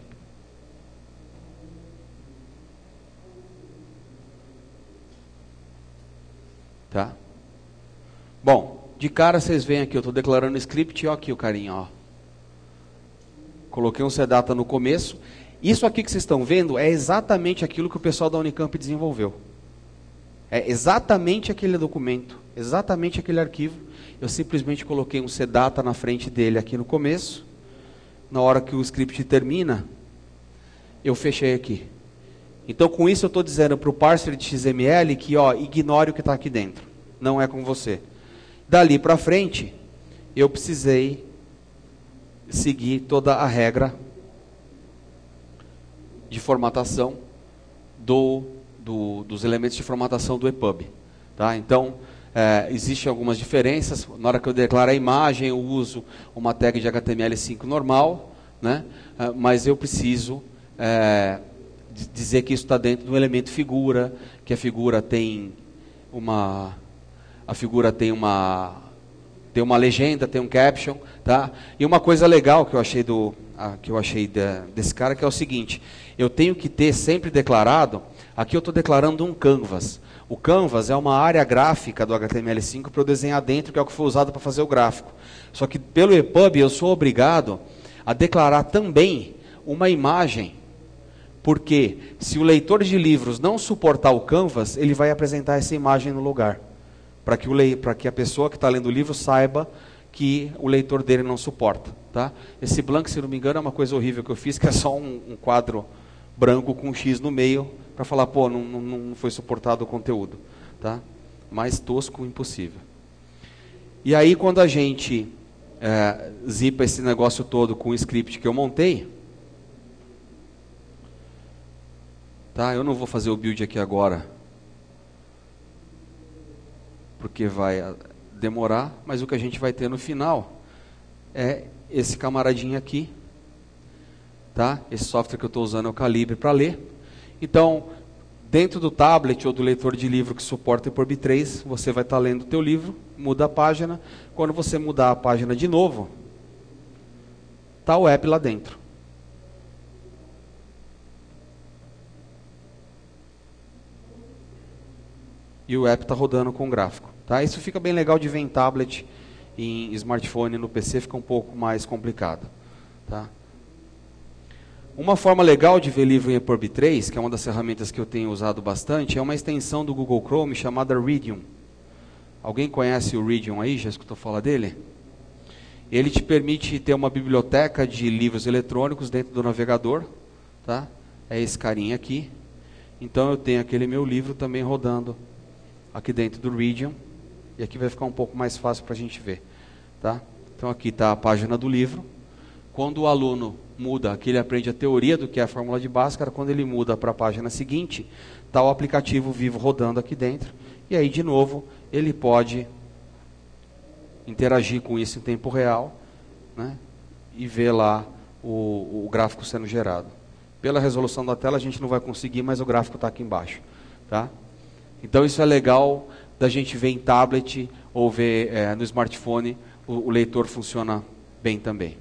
Tá? Bom, de cara vocês veem aqui, eu estou declarando script, ó aqui o carinha, ó. Coloquei um sedata no começo. Isso aqui que vocês estão vendo é exatamente aquilo que o pessoal da Unicamp desenvolveu. É exatamente aquele documento, exatamente aquele arquivo. Eu simplesmente coloquei um sedata na frente dele aqui no começo. Na hora que o script termina, eu fechei aqui. Então com isso eu estou dizendo para o parser de X M L que ó, ignore o que está aqui dentro. Não é com você. Dali para frente, eu precisei seguir toda a regra de formatação do, do, dos elementos de formatação do EPUB. Tá? Então, é, existem algumas diferenças. Na hora que eu declaro a imagem, eu uso uma tag de H T M L cinco normal, né? É, mas eu preciso é, dizer que isso está dentro do elemento figura, que a figura tem uma, a figura tem uma, tem uma legenda, tem um caption, tá? E uma coisa legal que eu achei do, a, que eu achei de, desse cara que é o seguinte: eu tenho que ter sempre declarado. Aqui eu estou declarando um canvas. O canvas é uma área gráfica do H T M L cinco para eu desenhar dentro, que é o que foi usado para fazer o gráfico. Só que pelo E P U B eu sou obrigado a declarar também uma imagem, porque se o leitor de livros não suportar o canvas, ele vai apresentar essa imagem no lugar, para que, o le... para que a pessoa que está lendo o livro saiba que o leitor dele não suporta. Tá? Esse blank, se não me engano, é uma coisa horrível que eu fiz, que é só um, um quadro branco com um X no meio, para falar, pô, não, não, não foi suportado o conteúdo. Tá? Mais tosco, impossível. E aí, quando a gente é, zipa esse negócio todo com o script que eu montei, tá? Eu não vou fazer o build aqui agora, porque vai demorar, mas o que a gente vai ter no final é esse camaradinho aqui. Tá? Esse software que eu estou usando é o Calibre para ler. Então, dentro do tablet ou do leitor de livro que suporta o E P U B três, você vai estar lendo o teu livro, muda a página. Quando você mudar a página de novo, está o app lá dentro. E o app está rodando com o gráfico. Tá? Isso fica bem legal de ver em tablet, em smartphone, no P C fica um pouco mais complicado. Tá? Uma forma legal de ver livro em E P U B três, que é uma das ferramentas que eu tenho usado bastante, é uma extensão do Google Chrome chamada Readium. Alguém conhece o Readium aí? Já escutou falar dele? Ele te permite ter uma biblioteca de livros eletrônicos dentro do navegador. Tá? É esse carinha aqui. Então eu tenho aquele meu livro também rodando aqui dentro do Readium. E aqui vai ficar um pouco mais fácil para a gente ver. Tá? Então aqui está a página do livro. Quando o aluno muda, aqui ele aprende a teoria do que é a fórmula de Bhaskara. Quando ele muda para a página seguinte, está o aplicativo vivo rodando aqui dentro. E aí, de novo, ele pode interagir com isso em tempo real, né, e ver lá o, o gráfico sendo gerado. Pela resolução da tela a gente não vai conseguir, mas o gráfico está aqui embaixo. Tá? Então isso é legal da gente ver em tablet ou ver é, no smartphone, o, o leitor funciona bem também.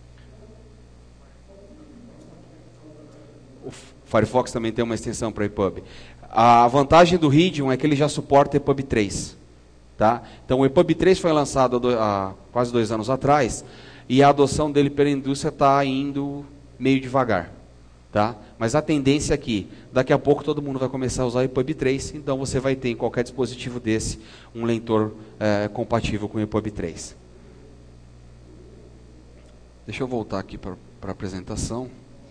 O Firefox também tem uma extensão para E P U B. A vantagem do Readium é que ele já suporta E P U B três. Tá? Então o E P U B três foi lançado há quase dois anos atrás, e a adoção dele pela indústria está indo meio devagar. Tá? Mas a tendência é que daqui a pouco todo mundo vai começar a usar E P U B três, então você vai ter em qualquer dispositivo desse um leitor é, compatível com o E P U B três. Deixa eu voltar aqui para a apresentação.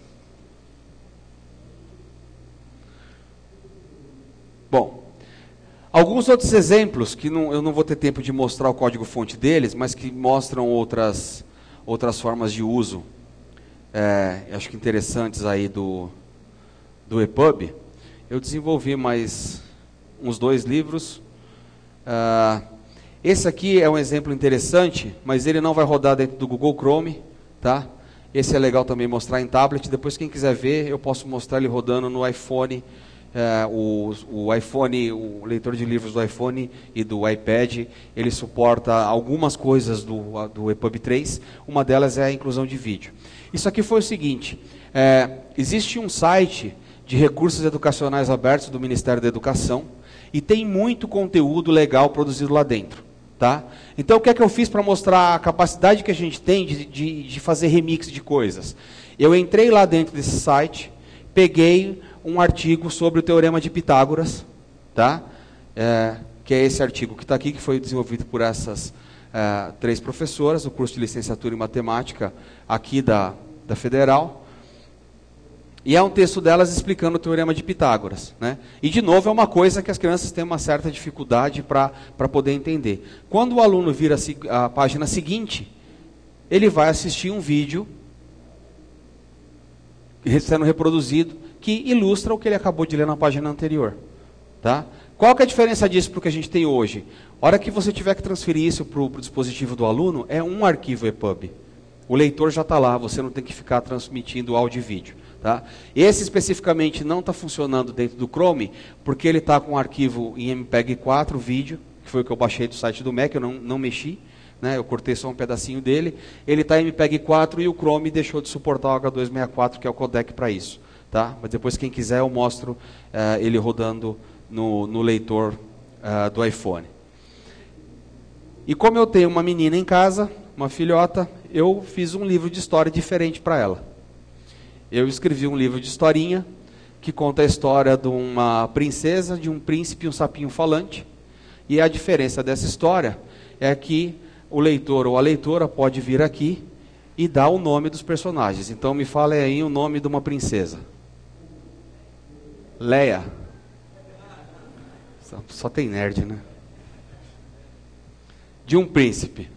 Bom, alguns outros exemplos, que não, eu não vou ter tempo de mostrar o código-fonte deles, mas que mostram outras, outras formas de uso, é, acho que interessantes aí do, do E P U B. Eu desenvolvi mais uns dois livros. Uh, esse aqui é um exemplo interessante, mas ele não vai rodar dentro do Google Chrome. Tá? Esse é legal também mostrar em tablet. Depois, quem quiser ver, eu posso mostrar ele rodando no iPhone. É, o, o iPhone, o leitor de livros do iPhone e do iPad, ele suporta algumas coisas do, do E P U B três, uma delas é a inclusão de vídeo. Isso aqui foi o seguinte, é, existe um site de recursos educacionais abertos do Ministério da Educação, e tem muito conteúdo legal produzido lá dentro. Tá? Então o que é que eu fiz para mostrar a capacidade que a gente tem de, de, de fazer remix de coisas? Eu entrei lá dentro desse site, peguei um artigo sobre o Teorema de Pitágoras, tá? É, que é esse artigo que está aqui, que foi desenvolvido por essas é, três professoras, do curso de licenciatura em matemática aqui da, da Federal. E é um texto delas explicando o Teorema de Pitágoras. Né? E, de novo, é uma coisa que as crianças têm uma certa dificuldade para poder entender. Quando o aluno vira a, a página seguinte, ele vai assistir um vídeo sendo reproduzido, que ilustra o que ele acabou de ler na página anterior. Tá? Qual que é a diferença disso para o que a gente tem hoje? A hora que você tiver que transferir isso para o dispositivo do aluno, é um arquivo EPUB. O leitor já está lá, você não tem que ficar transmitindo áudio e vídeo. Tá? Esse especificamente não está funcionando dentro do Chrome, porque ele está com um arquivo em M P E G quatro, vídeo, que foi o que eu baixei do site do Mac, eu não, não mexi, né? Eu cortei só um pedacinho dele. Ele está em M P E G quatro e o Chrome deixou de suportar o H duzentos e sessenta e quatro, que é o codec para isso. Tá? Mas depois, quem quiser, eu mostro uh, ele rodando no, no leitor uh, do iPhone. E como eu tenho uma menina em casa, uma filhota, eu fiz um livro de história diferente para ela. Eu escrevi um livro de historinha que conta a história de uma princesa, de um príncipe e um sapinho falante. E a diferença dessa história é que o leitor ou a leitora pode vir aqui e dar o nome dos personagens. Então me fala aí o nome de uma princesa. Leia. Só, só tem nerd, né? De um príncipe.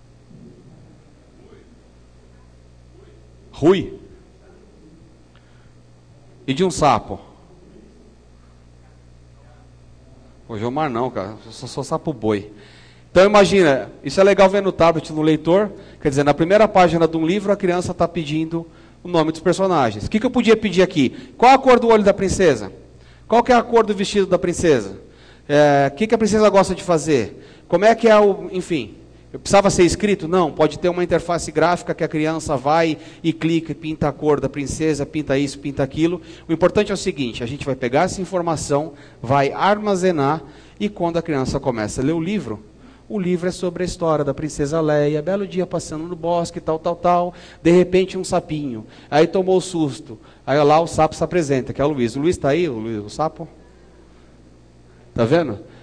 Rui. E de um sapo? Pô, Gilmar não, cara. Eu sou só sapo boi. Então imagina, isso é legal ver no tablet, no leitor. Quer dizer, na primeira página de um livro, a criança está pedindo o nome dos personagens. O que, que eu podia pedir aqui? Qual a cor do olho da princesa? Qual que é a cor do vestido da princesa? É, o que, que a princesa gosta de fazer? Como é que é o... Enfim... Eu precisava ser escrito? Não, pode ter uma interface gráfica que a criança vai e clica, e pinta a cor da princesa, pinta isso, pinta aquilo. O importante é o seguinte, a gente vai pegar essa informação, vai armazenar, e quando a criança começa a ler o livro, o livro é sobre a história da princesa Leia, belo dia passando no bosque, tal, tal, tal, de repente um sapinho, aí tomou o susto, aí lá o sapo se apresenta, que é o Luiz. O Luiz está aí, o, Luiz, o sapo? Está vendo?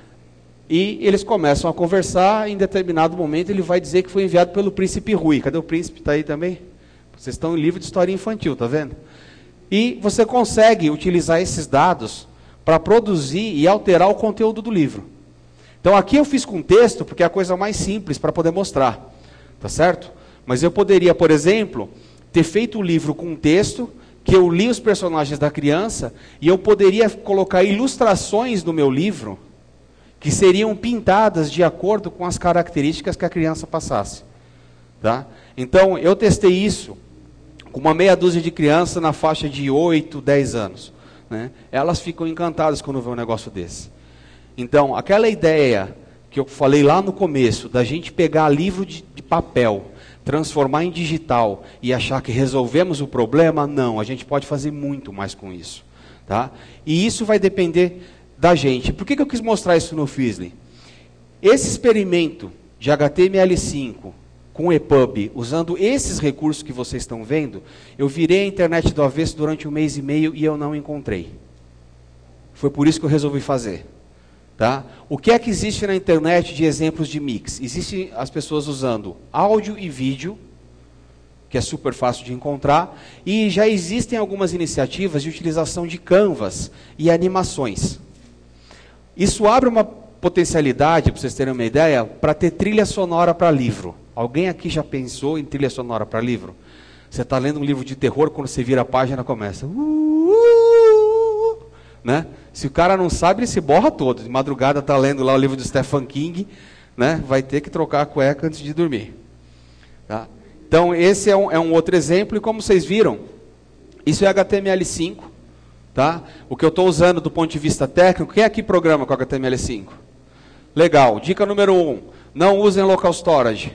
E eles começam a conversar, em determinado momento ele vai dizer que foi enviado pelo príncipe Rui. Cadê o príncipe? Está aí também? Vocês estão em livro de história infantil, tá vendo? E você consegue utilizar esses dados para produzir e alterar o conteúdo do livro. Então aqui eu fiz com texto, porque é a coisa mais simples para poder mostrar. Tá certo? Mas eu poderia, por exemplo, ter feito o livro com texto, que eu li os personagens da criança, e eu poderia colocar ilustrações no meu livro, que seriam pintadas de acordo com as características que a criança passasse. Tá? Então, eu testei isso com uma meia dúzia de crianças na faixa de oito, dez anos. Né? Elas ficam encantadas quando vê um negócio desse. Então, aquela ideia que eu falei lá no começo, da gente pegar livro de, de papel, transformar em digital e achar que resolvemos o problema, não, a gente pode fazer muito mais com isso. Tá? E isso vai depender da gente. Por que, que eu quis mostrar isso no Fizzly? Esse experimento de H T M L cinco com EPUB, usando esses recursos que vocês estão vendo, eu virei a internet do avesso durante um mês e meio e eu não encontrei. Foi por isso que eu resolvi fazer. Tá? O que é que existe na internet de exemplos de mix? Existem as pessoas usando áudio e vídeo, que é super fácil de encontrar, e já existem algumas iniciativas de utilização de canvas e animações. Isso abre uma potencialidade, para vocês terem uma ideia, para ter trilha sonora para livro. Alguém aqui já pensou em trilha sonora para livro? Você está lendo um livro de terror, quando você vira a página, começa... Uh, uh, uh, né? Se o cara não sabe, ele se borra todo. De madrugada está lendo lá o livro do Stephen King, né? Vai ter que trocar a cueca antes de dormir. Tá? Então, esse é um, é um outro exemplo, e como vocês viram, isso é H T M L cinco. Tá? O que eu estou usando do ponto de vista técnico, quem aqui programa com H T M L cinco? Legal. Dica número um, não usem local storage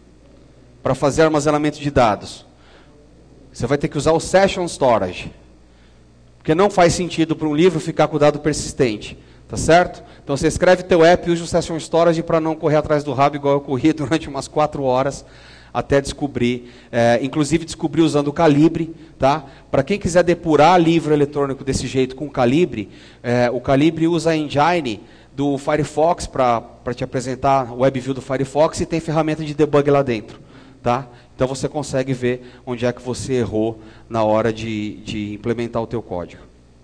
para fazer armazenamento de dados. Você vai ter que usar o session storage, porque não faz sentido para um livro ficar com o dado persistente. Tá certo? Então você escreve teu app e usa o session storage para não correr atrás do rabo, igual eu corri durante umas quatro horas, até descobrir, é, inclusive descobri usando o Calibre, tá? Para quem quiser depurar livro eletrônico desse jeito com o Calibre, é, o Calibre usa a engine do Firefox para te apresentar o WebView do Firefox e tem ferramenta de debug lá dentro, tá? Então você consegue ver onde é que você errou na hora de, de implementar o teu código.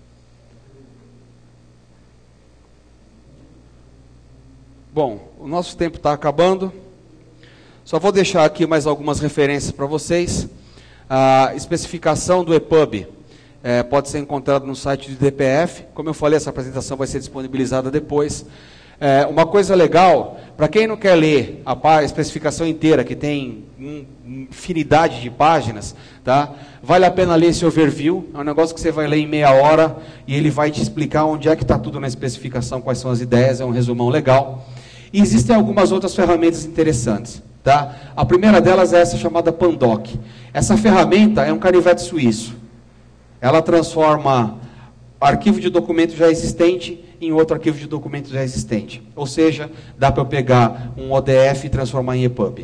Bom, o nosso tempo está acabando. Só vou deixar aqui mais algumas referências para vocês. A especificação do EPUB é, pode ser encontrado no site do D P F. Como eu falei, essa apresentação vai ser disponibilizada depois. É, uma coisa legal, para quem não quer ler a, a especificação inteira, que tem um, infinidade de páginas, tá? Vale a pena ler esse overview. É um negócio que você vai ler em meia hora e ele vai te explicar onde é que está tudo na especificação, quais são as ideias, é um resumão legal. E existem algumas outras ferramentas interessantes. Tá? A primeira delas é essa chamada Pandoc. Essa ferramenta é um canivete suíço. Ela transforma arquivo de documento já existente em outro arquivo de documento já existente. Ou seja, dá para eu pegar um O D F e transformar em EPUB.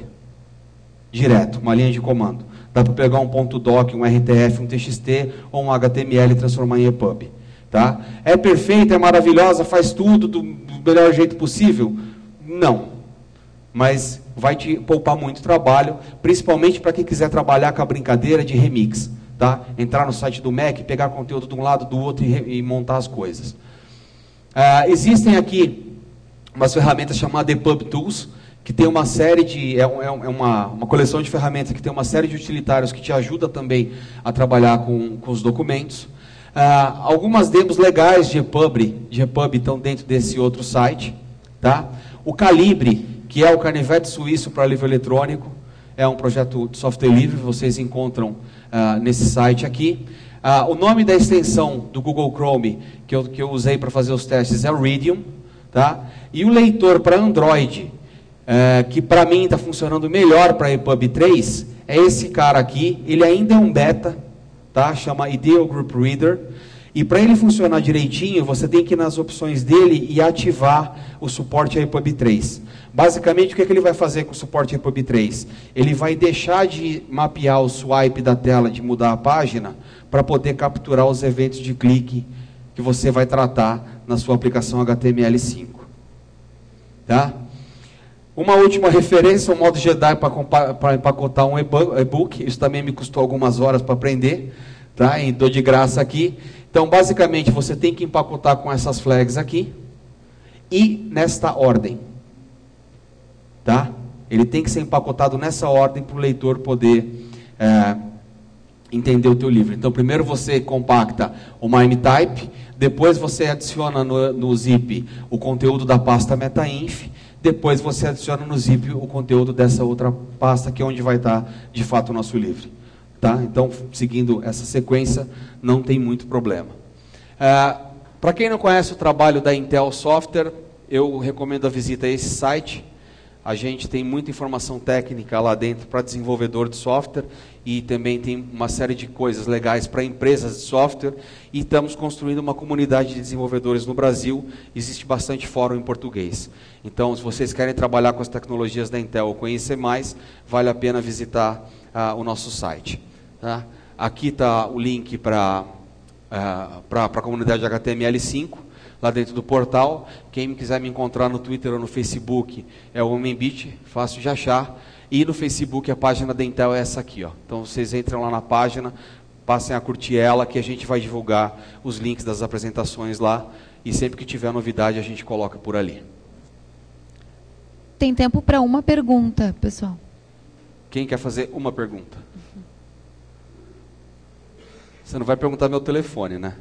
Direto, uma linha de comando. Dá para pegar um ponto .doc, um R T F, um T X T ou um H T M L e transformar em EPUB. Tá? É perfeita, é maravilhosa, faz tudo do, do melhor jeito possível? Não. Mas vai te poupar muito trabalho, principalmente para quem quiser trabalhar com a brincadeira de remix. Tá? Entrar no site do Mac, pegar conteúdo de um lado, do outro e, e montar as coisas. Uh, existem aqui umas ferramentas chamadas EPUB Tools, que tem uma série de, é, é uma, uma coleção de ferramentas que tem uma série de utilitários que te ajuda também a trabalhar com, com os documentos. Uh, algumas demos legais de EPUB, de EPUB estão dentro desse outro site. Tá? O Calibre, que é o canivete suíço para livro eletrônico, é um projeto de software livre, vocês encontram uh, nesse site aqui. Uh, o nome da extensão do Google Chrome que eu, que eu usei para fazer os testes é o Rhodium. Tá? E o leitor para Android, uh, que para mim está funcionando melhor para EPUB três, é esse cara aqui. Ele ainda é um beta, tá? Chama Ideal Group Reader. E para ele funcionar direitinho, você tem que ir nas opções dele e ativar o suporte a EPUB três. Basicamente, o que, é que ele vai fazer com o suporte a EPUB três? Ele vai deixar de mapear o swipe da tela, de mudar a página, para poder capturar os eventos de clique que você vai tratar na sua aplicação H T M L cinco. Tá? Uma última referência, o modo Jedi para empacotar um e-book. Isso também me custou algumas horas para aprender. Tá? E dou de graça aqui. Então, basicamente, você tem que empacotar com essas flags aqui e nesta ordem. Tá? Ele tem que ser empacotado nessa ordem para o leitor poder é, entender o teu livro. Então, primeiro você compacta o MIME type, depois você adiciona no, no zip o conteúdo da pasta metainf, depois você adiciona no zip o conteúdo dessa outra pasta, que é onde vai estar, de fato, o nosso livro. Tá? Então, seguindo essa sequência, não tem muito problema. É, para quem não conhece o trabalho da Intel Software, eu recomendo a visita a esse site. A gente tem muita informação técnica lá dentro para desenvolvedor de software e também tem uma série de coisas legais para empresas de software e estamos construindo uma comunidade de desenvolvedores no Brasil. Existe bastante fórum em português. Então, se vocês querem trabalhar com as tecnologias da Intel ou conhecer mais, vale a pena visitar uh, o nosso site. Tá? Aqui está o link para uh, para a comunidade H T M L cinco. Lá dentro do portal. Quem quiser me encontrar no Twitter ou no Facebook é o HomenBeat, fácil de achar. E no Facebook a página da Intel é essa aqui. Ó. Então vocês entram lá na página, passem a curtir ela, que a gente vai divulgar os links das apresentações lá. E sempre que tiver novidade a gente coloca por ali. Tem tempo para uma pergunta, pessoal. Quem quer fazer uma pergunta? Você não vai perguntar meu telefone, né?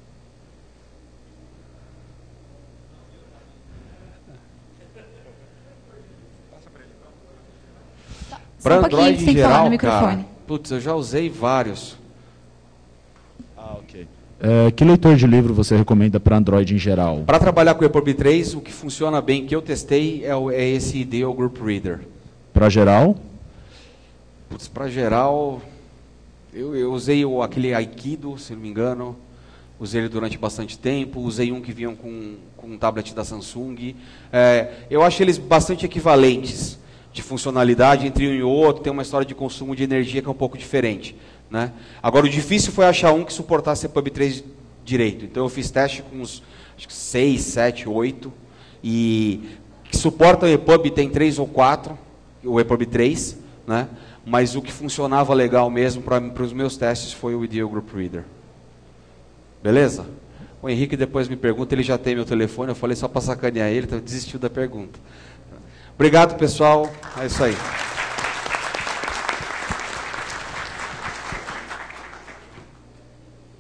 Para um Android em sem falar geral, no microfone. cara, putz, eu já usei vários. Ah, ok. É, que leitor de livro você recomenda para Android em geral? Para trabalhar com o EPUB três, o que funciona bem, que eu testei, é, o, é esse Ideal Group Reader. Para geral? Putz, para geral, eu, eu usei o, aquele Aikido, se não me engano. Usei ele durante bastante tempo. Usei um que vinha com, com um tablet da Samsung. É, eu acho eles bastante equivalentes de funcionalidade entre um e outro. Tem uma história de consumo de energia que é um pouco diferente, né? Agora, o difícil foi achar um que suportasse EPUB três direito. Então, eu fiz teste com uns acho que seis, sete, oito. E que suporta o EPUB tem três ou quatro, o EPUB três, né? Mas o que funcionava legal mesmo para os meus testes foi o Ideal Group Reader. Beleza? O Henrique depois me pergunta, ele já tem meu telefone, eu falei só para sacanear ele, então desistiu da pergunta. Obrigado, pessoal. É isso aí.